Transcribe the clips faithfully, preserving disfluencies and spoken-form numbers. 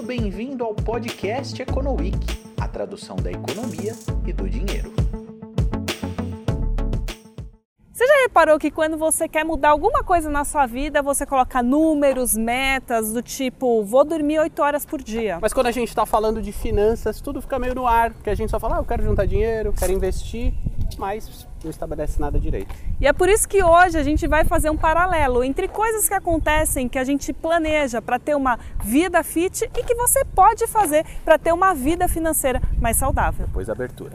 bem-vindo ao podcast EconoWeek, a tradução da economia e do dinheiro. Você já reparou que quando você quer mudar alguma coisa na sua vida, você coloca números, metas do tipo, vou dormir oito horas por dia? Mas quando a gente está falando de finanças, tudo fica meio no ar, porque a gente só fala, ah, eu quero juntar dinheiro, quero investir, mas não estabelece nada direito. E é por isso que hoje a gente vai fazer um paralelo entre coisas que acontecem, que a gente planeja para ter uma vida fit e que você pode fazer para ter uma vida financeira mais saudável. Depois da abertura.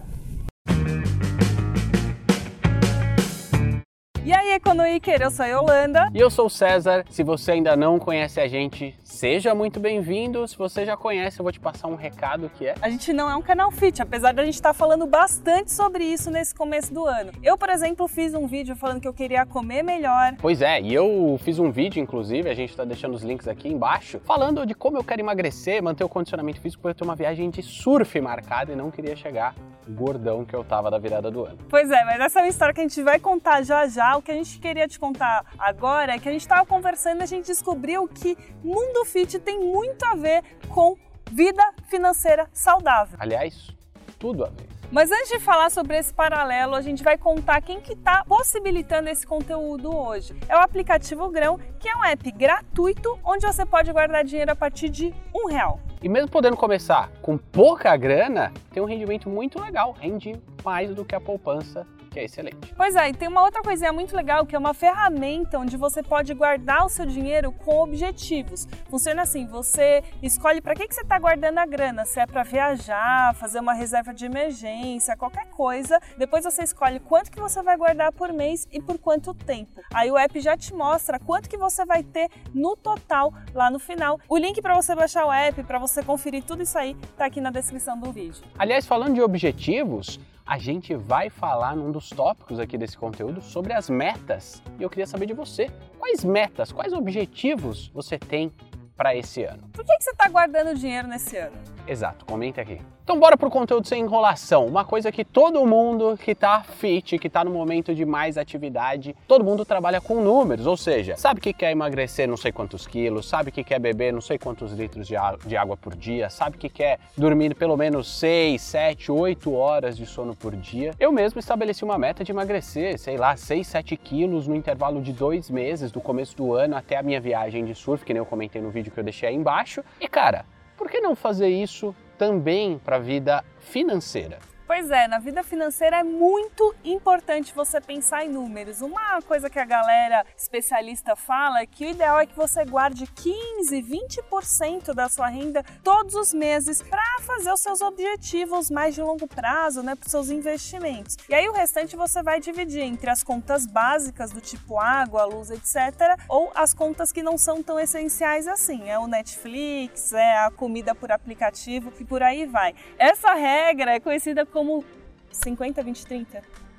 E aí, EconoWeeker, eu sou a Yolanda. E eu sou o César. Se você ainda não conhece a gente, seja muito bem-vindo. Se você já conhece, eu vou te passar um recado que é... A gente não é um canal fit, apesar de a gente estar falando bastante sobre isso nesse começo do ano. Eu, por exemplo, fiz um vídeo falando que eu queria comer melhor. Pois é, e eu fiz um vídeo, inclusive, a gente está deixando os links aqui embaixo, falando de como eu quero emagrecer, manter o condicionamento físico, porque eu tenho uma viagem de surf marcada e não queria chegar gordão que eu tava da virada do ano. Pois é, mas essa é uma história que a gente vai contar já já. O que a gente queria te contar agora é que a gente estava conversando e a gente descobriu que Mundo Fit tem muito a ver com vida financeira saudável. Aliás, tudo a ver. Mas antes de falar sobre esse paralelo, a gente vai contar quem que está possibilitando esse conteúdo hoje. É o aplicativo Grão, que é um app gratuito onde você pode guardar dinheiro a partir de um real. E mesmo podendo começar com pouca grana, tem um rendimento muito legal, rende mais do que a poupança, que é excelente. Pois é, e tem uma outra coisinha muito legal, que é uma ferramenta onde você pode guardar o seu dinheiro com objetivos. Funciona assim, você escolhe para que, que você está guardando a grana, se é para viajar, fazer uma reserva de emergência, qualquer coisa. Depois você escolhe quanto que você vai guardar por mês e por quanto tempo. Aí o app já te mostra quanto que você vai ter no total lá no final. O link para você baixar o app, para você conferir tudo isso aí, tá aqui na descrição do vídeo. Aliás, falando de objetivos, a gente vai falar num dos tópicos aqui desse conteúdo sobre as metas. E eu queria saber de você, quais metas, quais objetivos você tem para esse ano? Por que, que você está guardando dinheiro nesse ano? Exato, comenta aqui. Então bora pro conteúdo sem enrolação, uma coisa que todo mundo que tá fit, que tá no momento de mais atividade, todo mundo trabalha com números, ou seja, sabe que quer emagrecer não sei quantos quilos, sabe que quer beber não sei quantos litros de, de água por dia, sabe que quer dormir pelo menos seis, sete, oito horas de sono por dia. Eu mesmo estabeleci uma meta de emagrecer, sei lá, seis, sete quilos no intervalo de dois meses, do começo do ano até a minha viagem de surf, que nem eu comentei no vídeo que eu deixei aí embaixo. E cara, por que não fazer isso também para a vida financeira? Pois é, na vida financeira é muito importante você pensar em números. Uma coisa que a galera especialista fala é que o ideal é que você guarde quinze, vinte por cento da sua renda todos os meses para fazer os seus objetivos mais de longo prazo, né, para os seus investimentos. E aí o restante você vai dividir entre as contas básicas do tipo água, luz, etcétera, ou as contas que não são tão essenciais assim. É o Netflix, é a comida por aplicativo e por aí vai. Essa regra é conhecida como cinquenta, vinte, trinta.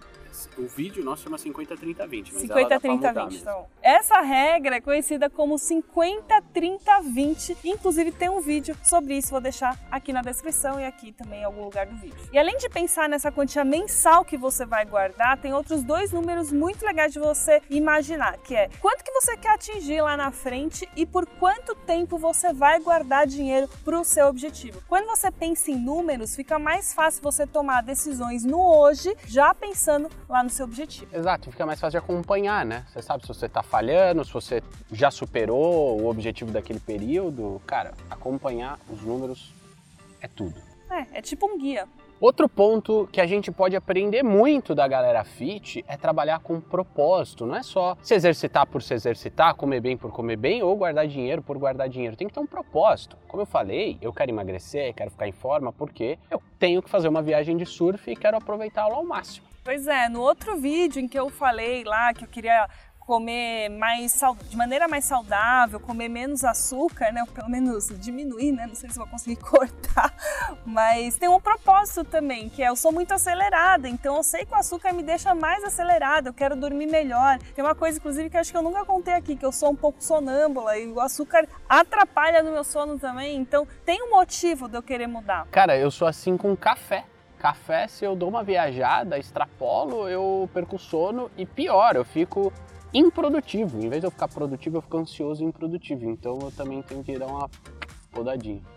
O vídeo nosso chama cinquenta, trinta, vinte, mas cinquenta, trinta, vinte, então. Essa regra é conhecida como cinquenta, trinta, vinte. Inclusive tem um vídeo sobre isso, vou deixar aqui na descrição e aqui também em algum lugar do vídeo. E além de pensar nessa quantia mensal que você vai guardar, tem outros dois números muito legais de você imaginar, que é quanto que você quer atingir lá na frente e por quanto tempo você vai guardar dinheiro para o seu objetivo. Quando você pensa em números, fica mais fácil você tomar decisões no hoje, já pensando lá no seu objetivo. Exato, fica mais fácil de acompanhar, né? Você sabe se você tá falhando, se você já superou o objetivo daquele período. Cara, acompanhar os números é tudo. É, é tipo um guia. Outro ponto que a gente pode aprender muito da galera fit é trabalhar com propósito. Não é só se exercitar por se exercitar, comer bem por comer bem ou guardar dinheiro por guardar dinheiro. Tem que ter um propósito. Como eu falei, eu quero emagrecer, quero ficar em forma porque eu tenho que fazer uma viagem de surf e quero aproveitá-lo ao máximo. Pois é, no outro vídeo em que eu falei lá que eu queria comer mais de maneira mais saudável, comer menos açúcar, né? Ou pelo menos diminuir, né? Não sei se vou conseguir cortar, mas tem um propósito também, que é eu sou muito acelerada, então eu sei que o açúcar me deixa mais acelerada, eu quero dormir melhor. Tem uma coisa, inclusive, que eu acho que eu nunca contei aqui, que eu sou um pouco sonâmbula e o açúcar atrapalha no meu sono também, então tem um motivo de eu querer mudar. Cara, eu sou assim com café. Café, se eu dou uma viajada, extrapolo, eu perco o sono e pior, eu fico improdutivo. Em vez de eu ficar produtivo, eu fico ansioso e improdutivo. Então eu também tenho que dar uma podadinha.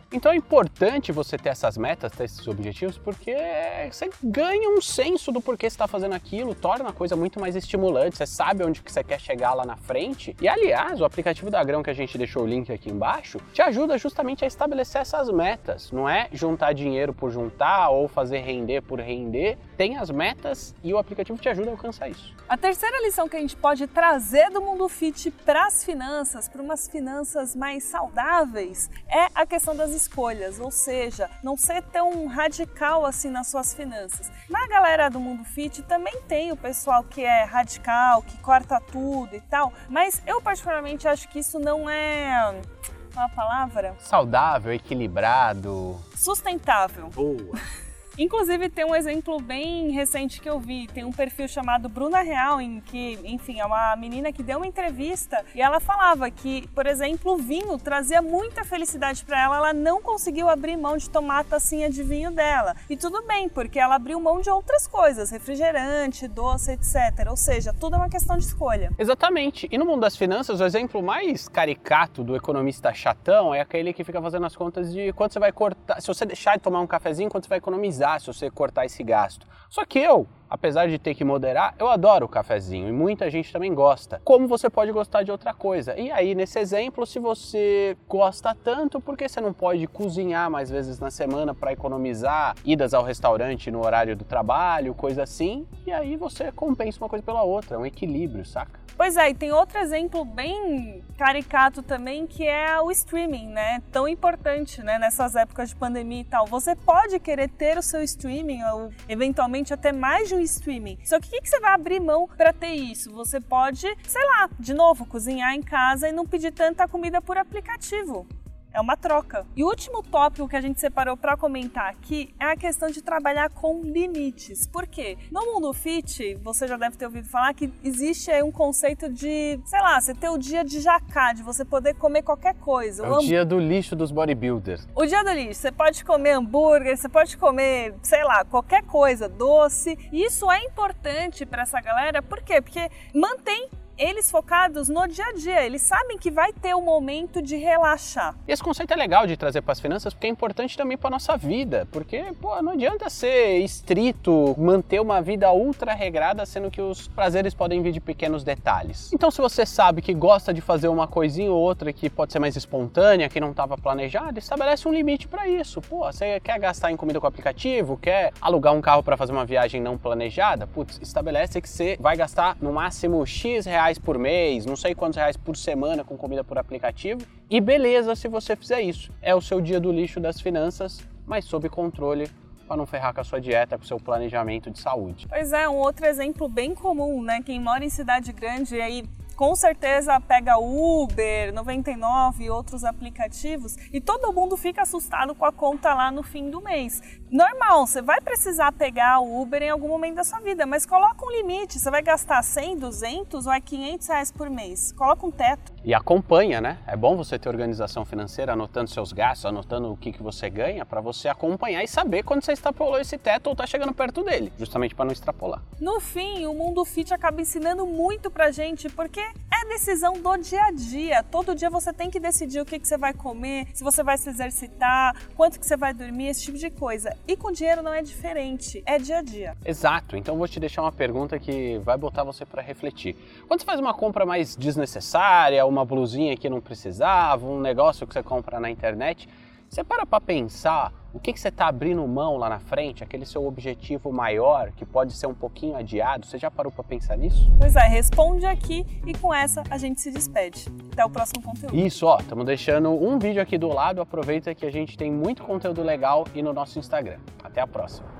Então é importante você ter essas metas, ter esses objetivos, porque você ganha um senso do porquê você está fazendo aquilo, torna a coisa muito mais estimulante, você sabe onde que você quer chegar lá na frente. E aliás, o aplicativo da Grão, que a gente deixou o link aqui embaixo, te ajuda justamente a estabelecer essas metas. Não é juntar dinheiro por juntar ou fazer render por render. Tem as metas e o aplicativo te ajuda a alcançar isso. A terceira lição que a gente pode trazer do mundo fit para as finanças, para umas finanças mais saudáveis, é a questão das escolhas, ou seja, não ser tão radical assim nas suas finanças. Na galera do mundo fit também tem o pessoal que é radical, que corta tudo e tal, mas eu particularmente acho que isso não é... qual a palavra? Saudável, equilibrado. Sustentável. Boa. Inclusive tem um exemplo bem recente que eu vi, tem um perfil chamado Bruna Real, em que, enfim, é uma menina que deu uma entrevista e ela falava que, por exemplo, o vinho trazia muita felicidade para ela, ela não conseguiu abrir mão de tomar a tacinha de vinho dela. E tudo bem, porque ela abriu mão de outras coisas, refrigerante, doce, etcétera. Ou seja, tudo é uma questão de escolha. Exatamente. E no mundo das finanças, o exemplo mais caricato do economista chatão é aquele que fica fazendo as contas de quanto você vai cortar, se você deixar de tomar um cafezinho, quanto você vai economizar se você cortar esse gasto. Só que eu, apesar de ter que moderar, eu adoro o cafezinho e muita gente também gosta. Como você pode gostar de outra coisa? E aí, nesse exemplo, se você gosta tanto, por que você não pode cozinhar mais vezes na semana para economizar idas ao restaurante no horário do trabalho, coisa assim? E aí você compensa uma coisa pela outra, é um equilíbrio, saca? Pois é, e tem outro exemplo bem caricato também, que é o streaming, né? Tão importante, né, nessas épocas de pandemia e tal. Você pode querer ter o seu streaming, ou eventualmente até mais de um streaming. Só que o que, que você vai abrir mão para ter isso? Você pode, sei lá, de novo, cozinhar em casa e não pedir tanta comida por aplicativo. É uma troca. E o último tópico que a gente separou para comentar aqui é a questão de trabalhar com limites. Por quê? No mundo fit, você já deve ter ouvido falar que existe aí um conceito de, sei lá, você ter o dia de jacá, de você poder comer qualquer coisa. É o, o dia do lixo dos bodybuilders. O dia do lixo. Você pode comer hambúrguer, você pode comer, sei lá, qualquer coisa, doce. E isso é importante para essa galera. Por quê? Porque mantém eles focados no dia a dia, eles sabem que vai ter um momento de relaxar. E esse conceito é legal de trazer para as finanças porque é importante também para nossa vida, porque pô, não adianta ser estrito, manter uma vida ultra regrada, sendo que os prazeres podem vir de pequenos detalhes. Então se você sabe que gosta de fazer uma coisinha ou outra que pode ser mais espontânea, que não estava planejada, estabelece um limite para isso. Pô, você quer gastar em comida com aplicativo, quer alugar um carro para fazer uma viagem não planejada? Putz, estabelece que você vai gastar no máximo X reais por mês, não sei quantos reais por semana com comida por aplicativo, e beleza se você fizer isso. É o seu dia do lixo das finanças, mas sob controle, para não ferrar com a sua dieta, com o seu planejamento de saúde. Pois é, um outro exemplo bem comum, né? Quem mora em cidade grande aí com certeza pega Uber, noventa e nove e outros aplicativos e todo mundo fica assustado com a conta lá no fim do mês. Normal, você vai precisar pegar o Uber em algum momento da sua vida, mas coloca um limite, você vai gastar cem, duzentos ou é quinhentos reais por mês, coloca um teto. E acompanha, né? É bom você ter organização financeira, anotando seus gastos, anotando o que, que você ganha, para você acompanhar e saber quando você extrapolou esse teto ou está chegando perto dele, justamente para não extrapolar. No fim, o Mundo Fit acaba ensinando muito pra gente, porque é decisão do dia a dia. Todo dia você tem que decidir o que, que você vai comer, se você vai se exercitar, quanto que você vai dormir, esse tipo de coisa. E com dinheiro não é diferente, é dia a dia. Exato, então vou te deixar uma pergunta que vai botar você para refletir. Quando você faz uma compra mais desnecessária, uma blusinha que não precisava, um negócio que você compra na internet, você para para pensar o que, que você está abrindo mão lá na frente, aquele seu objetivo maior que pode ser um pouquinho adiado, você já parou para pensar nisso? Pois é, responde aqui e com essa a gente se despede. Até o próximo conteúdo. Isso, ó, estamos deixando um vídeo aqui do lado, aproveita que a gente tem muito conteúdo legal e no nosso Instagram. Até a próxima.